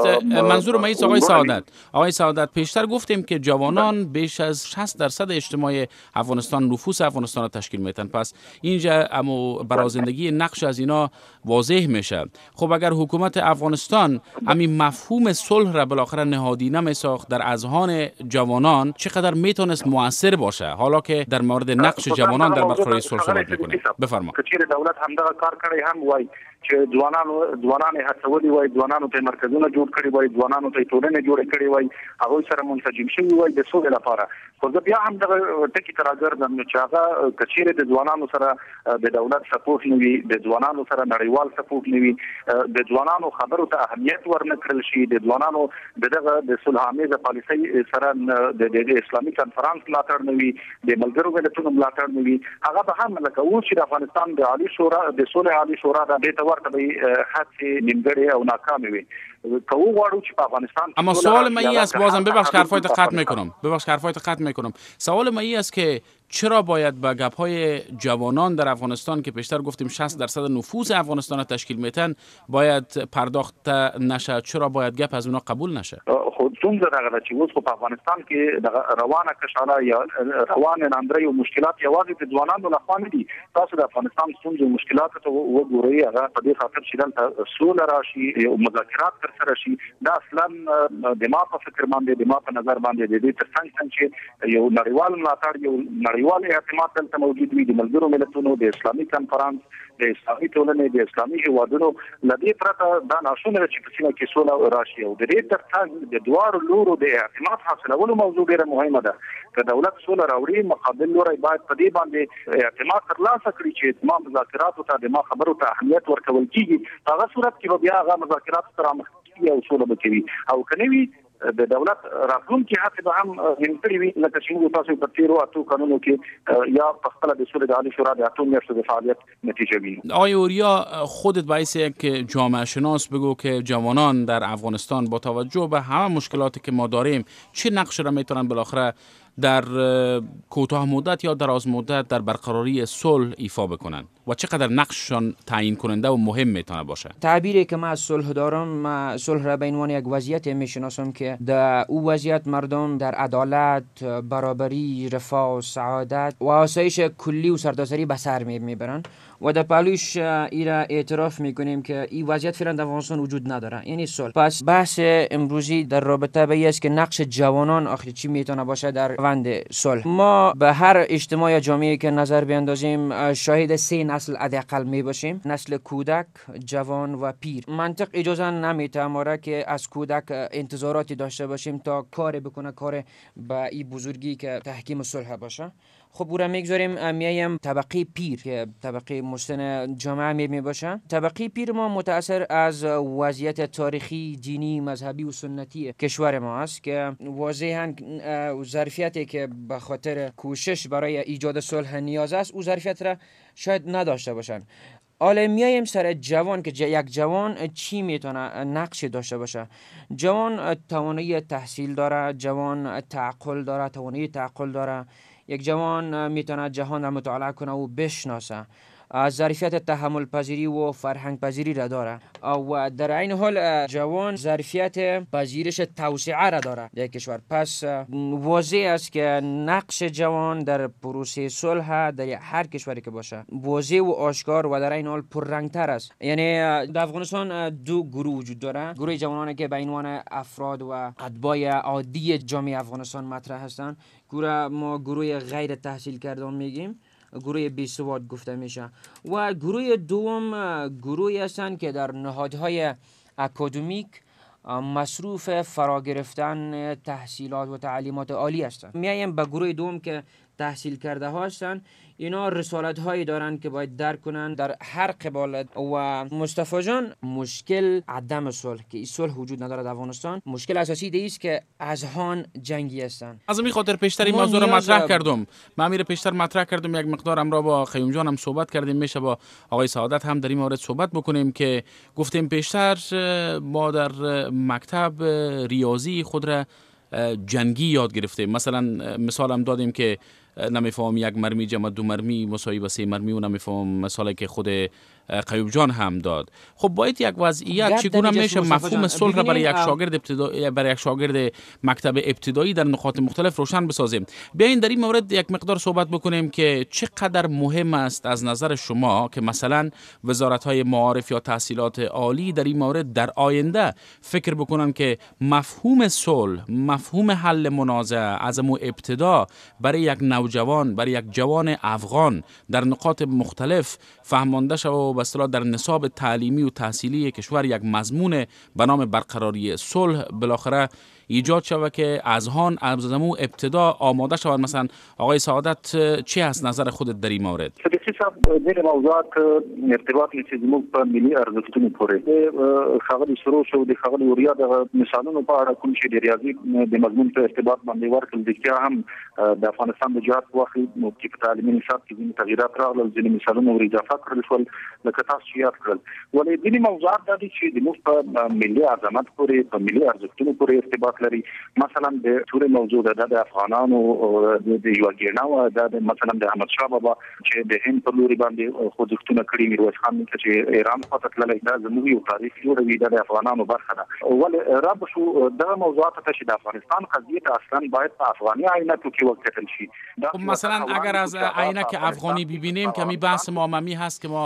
ما است آقای سعادت پیشتر گفتیم که جوانان بیش از 60% اجتماع افغانستان، نفوس افغانستان را تشکیل میتن، پس اینجا اما برازندگی نقش از اینا واضح میشه. خب اگر حکومت افغانستان همین مفهوم صلح را بالاخره نهادینه میساخت در اذهان جوانان، چقدر میتونست مؤثر باشه؟ حالا که در مورد نقش جوانان در برقراری صلح صحبت میکنیم، بفرما. کچیر دولت همدغه کار کړی هم وای چې ځوانان هڅولي وای، ځوانانو ته مرکزونه جوړ کړي وای، ځوانانو ته ټولنه جوړ کړي وای، هغه سره منسجم شوی وای د سولې لپاره. خو زه بیا هم دغه ټکی تر راګرځم چې هغه کچیر د ځوانانو سره د دولت سپورټ نه وي، د ځوانانو سره نړیوال سپورټ نه وي، د ځوانانو خبرو ته اهمیت ورنکړل شي، د ځوانانو دغه د صلح آمیزه پالیسۍ سره د اسلامي کنفرانس ملاتړ نه وي، د ملګرو ملتونو ملاتړ نه وي، هغه به هم لکه اوس چې د افغانستان د عالی شورا د صلح عالی شورا د دې ورته هڅې نیمګړې او ناکامې وي. اما سوال من این است، بازم ببخش حرفایت قطع میکنم، سوال من این است که چرا باید با گپ‌های جوانان در افغانستان که پیشتر گفتیم 60% نفوس افغانستان را تشکیل میتن باید پرداخت نشه؟ چرا باید گپ از اونا قبول نشه؟ خود څومره دغه چې اوس په افغانستان کې روانه کشاله یا روانه ناندري او مشکلات یوازې د ځوانانو لخوا نه دي. تاسو د افغانستان څومره مشکلات ته وګورئ، هغه په دې خاطر چې دلته سوله راشي او مذاکرات تر سره شي دا اصلا د ما په فکر باندې د ما په نظر باندې د دې ترڅنګ چې یو نړیوال ملاتړ یو نړیوال اعتماد دلته موجود وي د ملګرو ملتونو د اسلامي کنفرانس د اسلامي ټولنې د اسلامي هیوادونو لدې پرته دا ناشونه چې په سیمه کې سوله راشي او د دې ترڅنګ د دوار لورو د اعتماد حاصلولو موضوع ډیره مهمه ده که دولت سوله راوړي مقابل لوري باید په دې باندې اعتماد ترلاسه کړي چې تمام مذاکراتو ته د ما خبرو ته اهمیت ورکول کیږي هغه صورت کې بیا هغه مذاکرات سره مخ کیږي او سوله به کوي او کني د دولت راتلونکي هڅه به هم همکړي وي لکه چې موږ تاسو په تیرو اتو قانونو کې یا په خپل د سولې د عالی شورا د اتو میاشتو د فعالیت نتیجه وینو. آقای اوریا خودت باعث یک جامعه شناس بگو که جوانان در افغانستان با توجه به همه مشکلاتی که ما داریم چه نقش را میتونن بالاخره در کوتاه مدت یا دراز مدت در برقراری صلح ایفا بکنن و چقدر نقششان تعیین کننده و مهم میتونه باشه؟ تعبیری که من از صلح دارم، من صلح را به عنوان یک وضعیت میشناسم که در او وضعیت مردم در عدالت، برابری، رفاه، سعادت و آسایش کلی و سرتاسری به سر میبرن و در پهلوش ایرا اعتراف میکنیم که این وضعیت فعلا در افغانستان وجود نداره، یعنی صلح. پس بحث امروزی در رابطه به این است که نقش جوانان آخر چی میتونه باشه در روند صلح. ما به هر اجتماع یا جامعه که نظر بیندازیم شاهد 3 نسل حداقل می باشیم، نسل کودک، جوان و پیر. منطق اجازه نمیده ما را که از کودک انتظاراتی داشته باشیم تا کار بکنه، کار با این بزرگی که تحکیم صلح باشه. خب او را میگذاریم میایم طبقه پیر که طبقه مسن جامعه می باشه. طبقه پیر ما متأثر از وضعیت تاریخی، دینی، مذهبی و سنتی کشور ما است که واضحاً ظرفیتی که به خاطر کوشش برای ایجاد صلح نیاز است او ظرفیت را شاید نداشته باشند. حالا میایم سر جوان که یک جوان چی میتونه نقشی داشته باشه. جوان توانایی تحصیل داره، جوان تعقل داره، توانایی تعقل داره. یک جوان میتونه جهان را مطالعه کنه و بشناسه، ظرفیت تحمل پذیری و فرهنگ پذیری را داره و در این حال جوان ظرفیت پذیرش توسعه را داره در کشور. پس واضح است که نقش جوان در پروسه صلح در هر کشوری که باشه واضح و آشکار و در این حال پررنگتر است. یعنی در افغانستان 2 گروه وجود داره، گروه جوانانی که به عنوان افراد و اتباع عادی جامعه افغانستان مطرح هستند، گروه غیر تحصیل کردان میگیم، گروه بیسواد گفته میشه، و گروه دوم گروهی هستند که در نهادهای اکادمیک مصروف فرا گرفتن تحصیلات و تعلیمات عالی هستند. میایم به گروه دوم که تحصیل کرده هستند، اینا رسالت هایی دارن که باید درک کنن در هر قبالت. و مصطفی جان مشکل عدم صلح که این صلح وجود نداره در افغانستان، مشکل اساسی ده است که اذهان جنگی هستن. از این خاطر پیشتر این موضوع رو مطرح کردم، من میره پیشتر مطرح کردم، یک مقدار امرا با خیوم جان هم صحبت کردیم، میشه با آقای سعادت هم در این مورد صحبت بکنیم که گفتیم پیشتر ما در مکتب ریاضی خود را جنگی یاد گرفتیم. مثلا مثال هم دادیم که نمیفهم 1 مرمی جمع 2 مرمی مساوی به 3 مرمی و نمیفهم مثالی که خود قیوب جان هم داد. خب باید یک وضعیت چگونه میشه مفهوم صلح را برای یک شاگرد مکتب ابتدایی در نقاط مختلف روشن بسازیم. بیاین در این مورد یک مقدار صحبت بکنیم که چقدر مهم است از نظر شما که مثلا وزارت‌های معارف یا تحصیلات عالی در این مورد در آینده فکر بکنن که مفهوم صلح، مفهوم حل منازعه از ابتدا برای یک نوجوان، برای یک جوان افغان در نقاط مختلف فهمانده شود و به اصطلاح در نصاب تعلیمی و تحصیلی کشور یک مضمون به نام برقراری صلح بالاخره ایجاد شود که اذهان از ابتدا آماده شود. مثلا آقای سعادت چی هست نظر خودت در این مورد؟ صدیقی صاحب دغه موضوعات ارتباط لري چې موږ په ملي ارزښتونو پورې د ښاغلي سروش او د ښاغلي اوریا د مثالونو په اړه کوم چې د ریاضي د مضمون په ارتباط باندې ورکړل دي چې هم د افغانستان د جهاد په وخت کې په تعلیمي نصاب کې ځینې تغییرات راغلل، ځینې مثالونه ور اضافه کړل شول لکه تاسو چې یاد کړل. ولې ځینې موضوعات د دې چې د موږ په ملي عظمت پورې په ملي ارزښتونو پورې ارتباط لري. مثلا د ټول موضوع د افغانانو د یو ګیرناو د مثلا د احمد شاه بابا چې د هند په لوري باندې خوځښتونه کړي، میرویس خان چې ایران خواته تللی، دا زموږ یو تاریخ جوړوي، د افغانانو برخه ده. ولې رب شو دغه موضوعات ته چې د افغانستان قضیه ته اصلا باید په افغاني عینکو کې وکتل شي. خب مثلا اگر از عینک افغانی ببینیم که می بحث ما هست که ما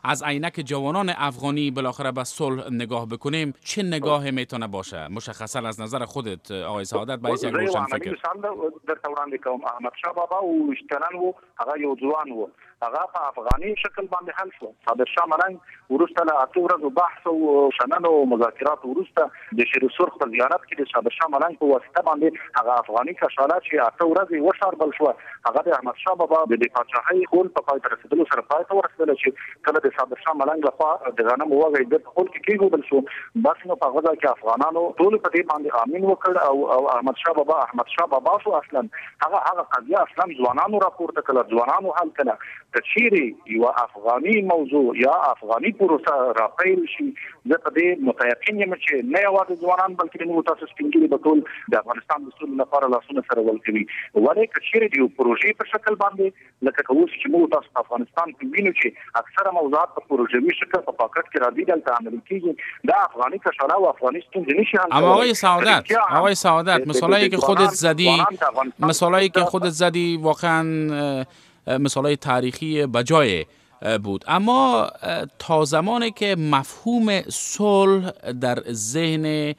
از عینک جوانان افغانی بالاخره به صلح نگاه بکنیم، چه نگاه میتونه باشه مشخصا از نظر خودت آقای سعادت باعث یک روشن فکر؟ در توران کوم احمد شاه بابا او اشتنن وو هغه یو ځوان وو، هغه په افغاني شکل باندې حل شو. صادر شاه ملنګ ورسته له اته ورځو بحث او شنن او مذاکرات ورسته د شیر سرخ په زیارت کې د صادر شاه ملنګ په واسطه باندې هغه افغاني کشالات چې اته ورځې وشاربل شو، هغه د احمد شاه بابا د پاچاهۍ خپل په پای ته رسیدلو سره پای ته ورسېدل چې کله د صادر شاه ملنګ لخوا د غنم وغې د خپل کې کېږي شو. بس نو په غزا کې افغانانو ټول په دې باندې امین وکړ او احمد شاه بابا شو اصلا هغه قضیه اصلا ځوانانو راپورته کړه، ځوانانو حل کړه. کچيري یو افغاني موضوع یا افغاني پروسه راپیل شي، زه په دې متيقن یم چې نه یوازې ځوانان بلکې نو تاسو سپینګری به ټول د افغانستان د سولې لپاره لاسونه سره ولکوي. ولې کچيري یو پروژې په شکل باندې لکه اوس چې موږ تاسو په افغانستان کې وینو چې اکثره موضوعات په پروژوي شکل په پاکټ کې راځي دلته عملي کیږي. دا افغاني کشاله او افغاني ستونزې نشي حل. اما آقای سعادت مثالایی که خودت زدی واقعا مثالای تاریخی بجای بود، اما تا زمانی که مفهوم صلح در ذهن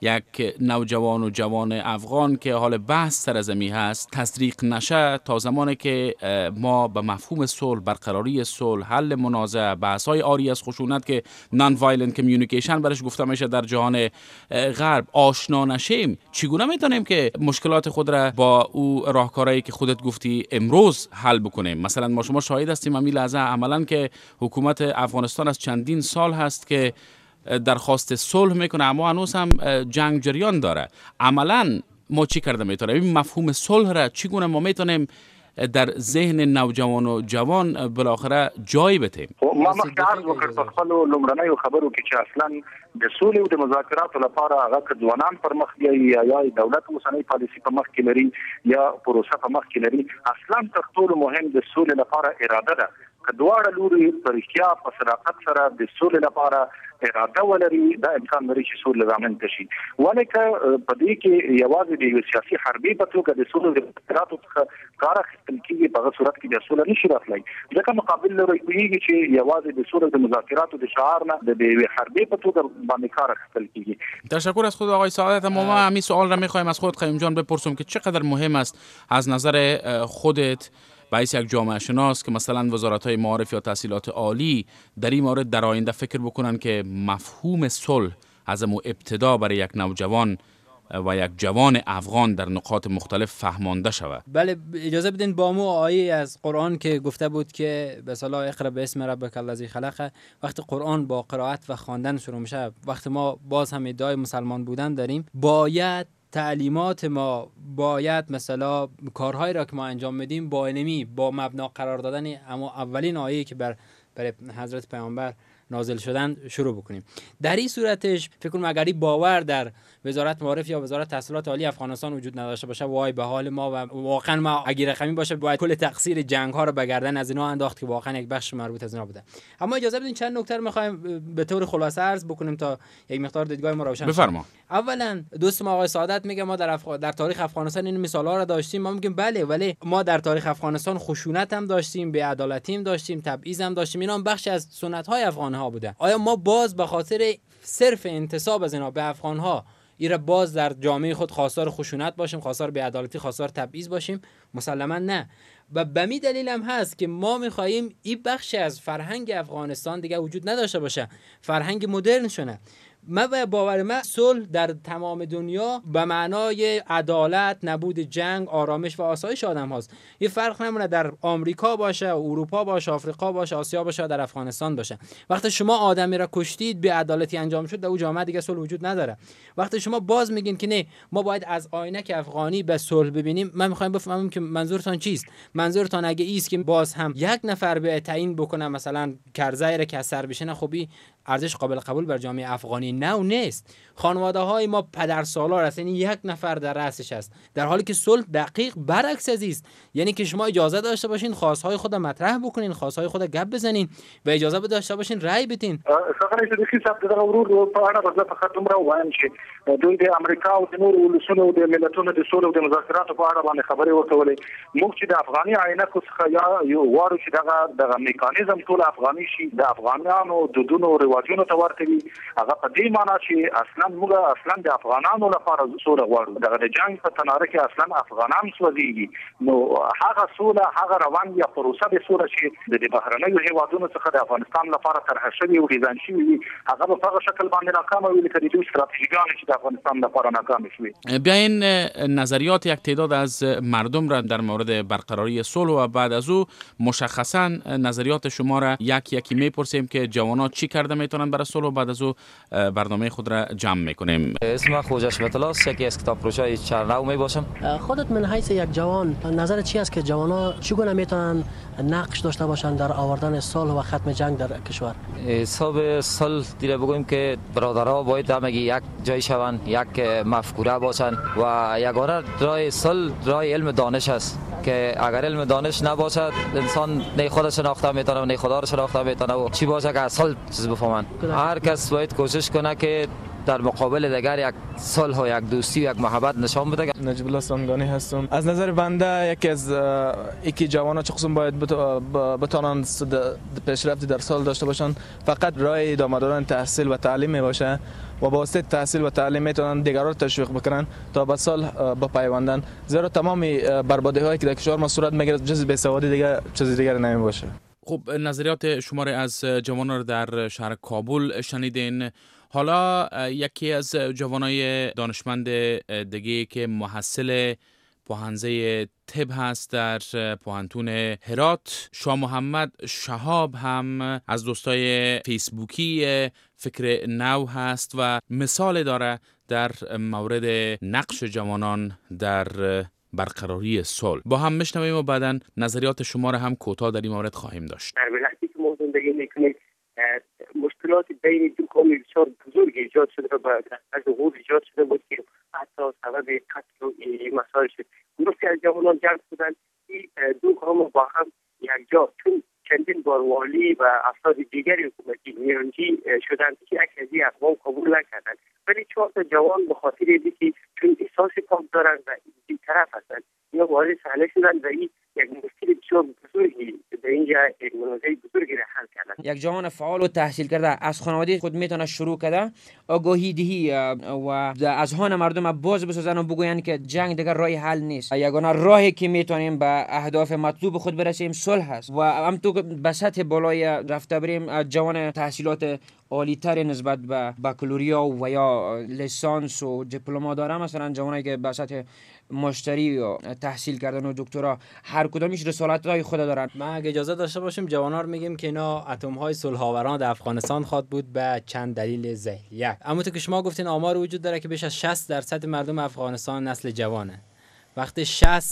یک نوجوان و جوان افغان که حال بحث سرزمی هست تطبیق نشه، تا زمانی که ما به مفهوم صلح، برقراری صلح، حل منازعه، بحث‌های عاری از خشونت که نان وایلنت کمیونیکیشن برش گفته میشه در جهان غرب آشنا نشیم، چگونه میتونیم که مشکلات خود را با او راهکارهایی که خودت گفتی امروز حل بکنیم؟ مثلا ما شما شاهد هستیم همین لحظه عملاً که حکومت افغانستان از چندین سال هست که درخواست صلح میکنه اما هنوز هم جنگ جریان داره. عملا ما چی کرده میتونیم این مفهوم صلح را چگونه ما میتونیم در ذهن نوجوان و جوان بالاخره جای بتیم؟ ما مخکار وکړ په خپل لومړنیو خبرو کې چې اصلا د سولې او د مذاکراتو لپاره هغه ځوانان پر مخ یا دولت اوسنۍ پالیسي په مخ کې لري یا پروسه په مخ کې لري، اصلا تر ټولو مهم د سولې لپاره اراده ده. کدوړه لوري پر اختیا په صداقت سره د سولې لپاره اراده ولري، دا امکان لري چې سولې رامنځته شي. ولکه په دې کې یوازې د سیاسي حربي په توګه د سولې د مذاکراتو څخه کار اخیستل کېږي، په هغه صورت کې د سولې نشي راتلی. ځکه مقابل لري کېږي چې یوازې د سولې د مذاکراتو د شعار نه د حربي په توګه باندې کار اخیستل کېږي. تشکر از خود آقای سعادت. ما همین سوال را می‌خوایم از خود قیوم جان بپرسیم که چقدر مهم است از نظر خودت باعث یک جامعه شناس که مثلا وزارت‌های معارف یا تحصیلات عالی در این مورد در آینده فکر بکنن که مفهوم صلح از ابتدا برای یک نوجوان و یک جوان افغان در نقاط مختلف فهمانده شود. بله اجازه بدین با مو آیه از قرآن که گفته بود که به صلاح اقرا باسم ربک الذی خلق، وقتی قرآن با قرائت و خواندن شروع میشه، وقتی ما باز هم ادعای مسلمان بودن داریم، باید تعلیمات ما، باید مثلا کارهایی را که ما انجام میدیم با علمی، با مبنا قرار دادن اما اولین آیه‌ای که برای حضرت پیامبر نازل شدن شروع بکنیم. در این صورتش فکر کنم اگر این باور در وزارت معارف یا وزارت تحصیلات عالی افغانستان وجود نداشته باشه، وای به حال ما و واقعا ما اگه رقمی باشه باید کل تقصیر جنگ ها رو به گردن از اینا انداخت که واقعا یک بخش مربوط از اینا بوده. اما اجازه بدین چند نکته رو می‌خوایم به طور خلاصه عرض بکنیم تا یک مقدار دیدگاه ما روشن بفرما. اولا دوست ما آقای سعادت میگه ما در تاریخ افغانستان این مثالا رو داشتیم. ما میگیم بله، ولی ما در تاریخ افغانستان خشونت هم داشتیم، بی‌عدالتی هم داشتیم، تبعیض هم داشتیم. اینا هم بخشی از سنت‌های افغان‌ها بوده. آیا ما باز به خاطر صرف انتساب از اینا به افغان‌ها ایرا باز در جامعه خود خواستار خشونت باشیم، خواستار بی‌عدالتی، خواستار تبعیض باشیم؟ مسلماً نه. و به می دلیل هم هست که ما می‌خوایم این بخش از فرهنگ افغانستان دیگه وجود نداشته باشه، فرهنگ مدرن شونه. من باور من صلح در تمام دنیا به معنای عدالت، نبود جنگ، آرامش و آسایش آدم هاست. یه فرق نمونه در آمریکا باشه، اروپا باشه، آفریقا باشه، آسیا باشه، در افغانستان باشه. وقتی شما آدمی را کشتید، بی‌عدالتی انجام شد، در اون جامعه دیگه صلح وجود نداره. وقتی شما باز میگین که نه ما باید از آینک افغانی به صلح ببینیم، من میخوام بفهمم که منظورتان چیست. منظورتان اگه ایست که باز هم یک نفر به تعیین بکنه مثلا کرزی را که از سر بشینه، خب ارزش قابل قبول بر جامعه افغانی نو نیست. خانواده های ما پدرسالار است، یعنی یک نفر در رأسش است، در حالی که صلح دقیق برعکس است. یعنی که شما اجازه داشته باشین خواستهای خود مطرح بکنین، خواستهای خود گپ بزنین و اجازه داشته باشین رأی بدین. څنګه چې د حساب دغه ورور په اړه به فقط دومره وایم چې دوی د امریکا او د نورو ولسونو د ملتونو د سولې او د مذاکراتو په اړه باندې خبرې وکولې. موږ چې د افغاني عینکو څخه یو غواړو چې دغه میکانیزم ټول افغاني شي، د افغانانو دودونو او رواجونو ته ورته وي. هغه په دې معنی چې اصلا د افغانانو لپاره سوله غواړو. دغه د جنگ په تناره کې اصلا افغانان سوځيږي. نو هغه سوله، هغه روان یا پروسه د سوله چې د بهرنیو هیوادونو څخه د افغانستان لپاره طرح شوی او ډیزاین شوی وي، هغه په هغه شکل باندې ناکام وي که د دوی استراتژیګانې چې د افغانستان لپاره ناکام شوی. بیا این نظریات یک تعداد از مردم را در مورد برقراری صلح و بعد از او مشخصا نظریات شما را یکی میپرسیم که جوانان چی کرده میتونن برای صلح و بعد از او برنامه خود را جمع میکنیم. اسم خوجا شبت الله است، یکی از کتاب فروشای چرنو میباشم. خودت من حیث یک جوان نظر چی است که جوانان چگونه میتونن نقش داشته باشند در آوردن صلح و ختم جنگ در کشور؟ حساب صلح دیره بگوییم که برادرها باید همگی یک جای شوند، یک مفکوره باشند و یگانه راه صلح راه علم دانش است که اگر علم دانش نباشد انسان نه خودش شناخته میتونه نه خدا رو شناخته میتونه و چی باشه که از صلح چیز بفهمن. هر کس باید کوشش کنه که در مقابل دیگر یک صلح و یک دوستی و یک محبت نشان بده. نجیب الله سامگانی هستم. از نظر بنده یکی از جوانان چه قسم باید بتوانند پیشرفتی در صلح داشته باشند، فقط راه ادامه دادن تحصیل و تعلیم می باشه و با واسطه تحصیل و تعلیم میتونن دیگران رو تشویق بکنن تا به صلح بپیوندن، زیرا تمام بربادی هایی که در کشور ما صورت میگیره جز بی‌سوادی دیگه چیز دیگر نمی باشه. خب نظریات شما را از جوانان در شهر کابل شنیدین. حالا یکی از جوانای دانشمند دیگه که محصل پوهنځی طب هست در پوهنتون هرات، شاه محمد شهاب هم از دوستای فیسبوکی فکر نو هست و مثال داره در مورد نقش جوانان در برقراری صلح. با هم میشنویم و بعداً نظریات شما را هم کوتاه در این مورد خواهیم داشت. در ولایتی که ما زندگی میکنیم مشکلات بین دو قوم بسیار بزرگ ایجاد شده و از ظهور ایجاد شده بود که حتی سبب قتل و مسائل شد. بسیاری از جوانان جمع شدند، این دو قوم با هم یکجا چون چندین بار والی و افراد دیگری حکومتی میانجی شدند که یک از این اقوام قبول نکردند، ولی 4 تا جوان به خاطر اینکه چون احساس پاک دارند و این طرف هستند یا وارد صحنه شدند و این یک مشکل بسیار بزرگی به اینجا یک منازعه بزرگی را حل کردند. یک جوان فعال و تحصیل کرده از خانواده خود میتونه شروع کرده آگاهی دهی و از هان مردم باز بسازن و بگوین که جنگ دیگر راه حل نیست. یگانه راهی که میتونیم به اهداف مطلوب خود برسیم صلح است و هم تو به سطح بالای رفته بریم. جوان تحصیلات عالی تر نسبت به بکالوریا و یا لیسانس و دیپلم داره، مثلا جوانی که به سطح مشتری و تحصیل کردن و دکترا، هر کدامش رسالت‌های خود دارن. ما اگه اجازه داشته باشیم جوان‌ها رو میگیم که اینا اتم‌های صلح‌آوران در افغانستان خواد بود به چند دلیل ذهنی. اما تو که شما گفتین آمار وجود داره که بیش از 60% مردم افغانستان نسل جوانه. وقتی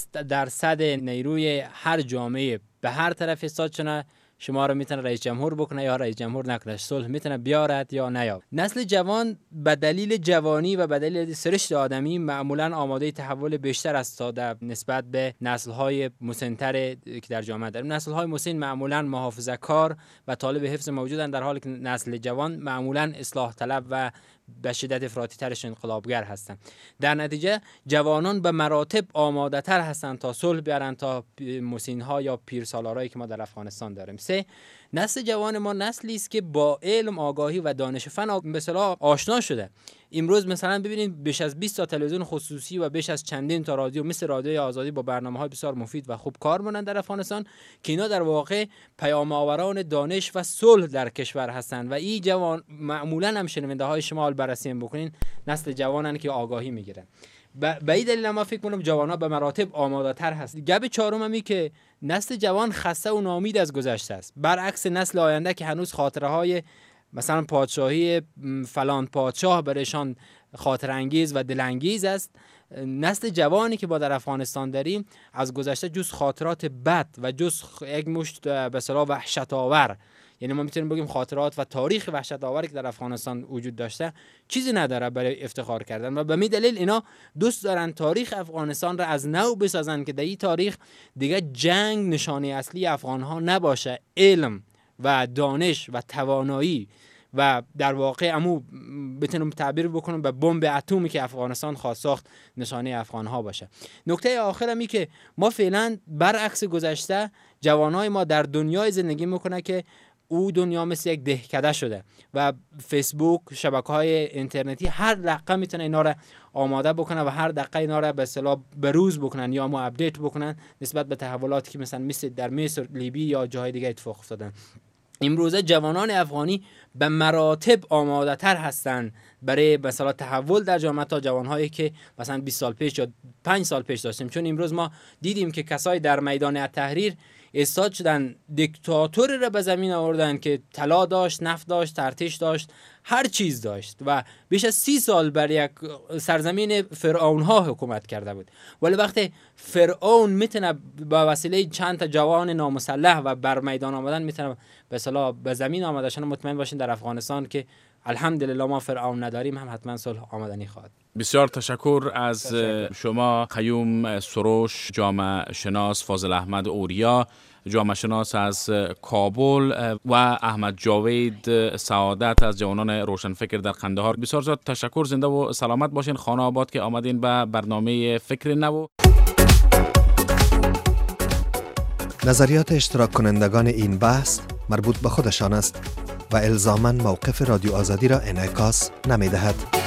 60% نیروی هر جامعه به هر طرف حساب شونه، شما رو میتونه رئیس جمهور بکنه یا رئیس جمهور نکنه، صلح میتونه بیارد یا نیاد. نسل جوان به دلیل جوانی و به دلیل سرشت آدمی معمولا آماده تحول بیشتر است تا نسبت به نسل‌های مسن‌تر که در جامعه داریم. نسل‌های مسن معمولا محافظه‌کار و طالب حفظ موجودن، در حالی که نسل جوان معمولا اصلاح طلب و به شدت افراطی ترش انقلابگر هستند. در نتیجه جوانان به مراتب آماده تر هستند تا صلح بیارن تا مسن‌ها یا پیرسالارایی که ما در افغانستان داریم. 3. نسل جوان ما نسلی است که با علم، آگاهی و دانش فن به اصطلاح آشنا شده. امروز مثلا ببینید بیش از 20 تا تلویزیون خصوصی و بیش از چندین تا رادیو مثل رادیوی آزادی با برنامه‌های بسیار مفید و خوب کار می‌کنند در افغانستان که اینا در واقع پیام آوران دانش و صلح در کشور هستند و این جوان معمولاً هم شنونده‌های شما بررسی بکنین نسل جوانن که آگاهی میگیرن. به این دلیل ما فکر کنم جوان‌ها به مراتب آماده‌تر هست. گپ چهارم همی که نسل جوان خسته و ناامید از گذشته است، برعکس نسل آینده که هنوز خاطره‌های مثلا پادشاهی فلان پادشاه برایشان خاطر انگیز و دلانگیز است. نسل جوانی که با در افغانستان داریم از گذشته جز خاطرات بد و جز یک مشت به اصطلاح وحشت آور، یعنی ما میتونیم بگیم خاطرات و تاریخ وحشت‌آوری که در افغانستان وجود داشته چیزی نداره برای افتخار کردن و به می دلیل اینا دوست دارن تاریخ افغانستان را از نو بسازن که در این تاریخ دیگه جنگ نشانه اصلی افغان‌ها نباشه، علم و دانش و توانایی و در واقع بتونم تعبیر بکنم به بمب اتمی که افغانستان خواست ساخت نشانه افغان‌ها باشه. نکته آخرم این که ما فعلا برعکس گذشته جوانای ما در دنیای زندگی میکنه که او دنیا مثل یک دهکده شده و فیسبوک، شبکه‌های اینترنتی هر دقیقه میتونه اینا را آماده بکنه و هر دقیقه اینا را به اصطلاح بروز بکنن یا آپدیت بکنن نسبت به تحولاتی که مثل در مصر، لیبی یا جاهای دیگه اتفاق افتادن. امروزه جوانان افغانی به مراتب آماده تر هستند برای مثلا تحول در جامعه تا جوانهایی که مثلا 20 سال پیش یا 5 سال پیش داشتیم. چون امروز ما دیدیم که کسایی در میدان تحریر ایستاد شدن، دیکتاتوری را به زمین آوردن که طلا داشت، نفت داشت، ارتش داشت، هر چیز داشت و بیش از 30 سال بر یک سرزمین فرعون ها حکومت کرده بود. ولی وقتی فرعون میتونه با وسیله چند تا جوان نامسلح و بر میدان آمدن میتونه به اصطلاح به زمین آمده شدن، مطمئن باشین در افغانستان که الحمدلله ما فرعون نداریم هم حتما صلح آمدنی خواهد. بسیار تشکر از شما قیوم سروش، جامعه شناس فاضل احمد اوریا، جامعه شناس از کابل و احمد جاوید سعادت از جوانان روشنفکر در قندهار. بسیار زیاد تشکر، زنده و سلامت باشین. خانه آباد که آمدین به برنامه فکر نو. نظریات اشتراک کنندگان این بحث مربوط به خودشان است و الزاماً موقف رادیو آزادی را انعکاس نمی‌دهد.